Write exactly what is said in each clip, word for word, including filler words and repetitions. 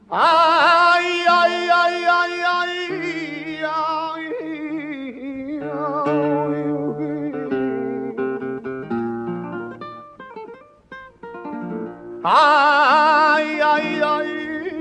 Ay, ay, ay, ay, ay, ay, ay, ay, ay,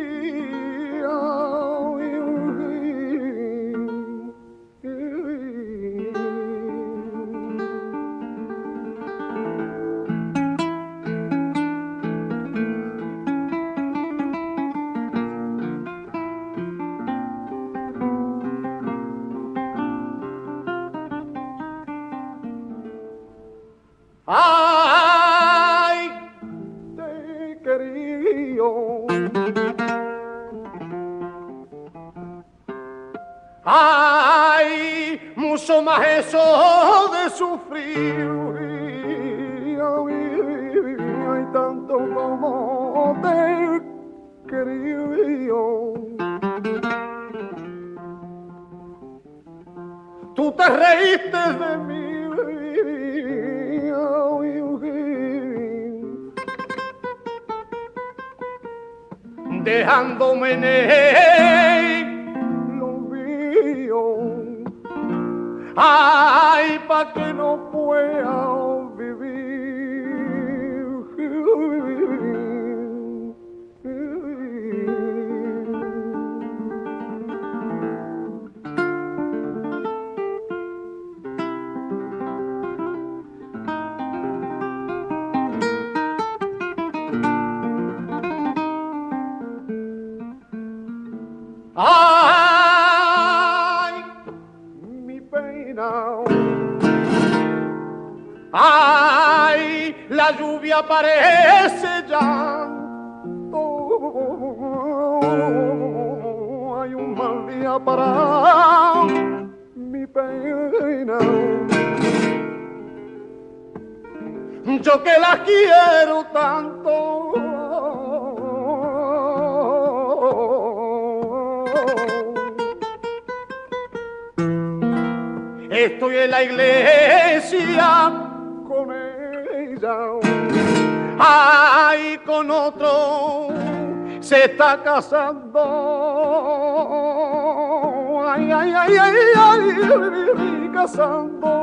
ay, te quería. Ay, mucho más eso de sufrir. Ay, tanto como te quería. Tú te reíste de mí. Dejándome en el olvido. Ay, pa' que no pueda vivir. Ay, mi pena. Ay, la lluvia parece llanto. Hay un mal día para mi pena. Yo que la quiero tanto. Estoy en la iglesia con ella. Ay, con otro se está casando. Ay, ay, ay, ay, ay, ay casando.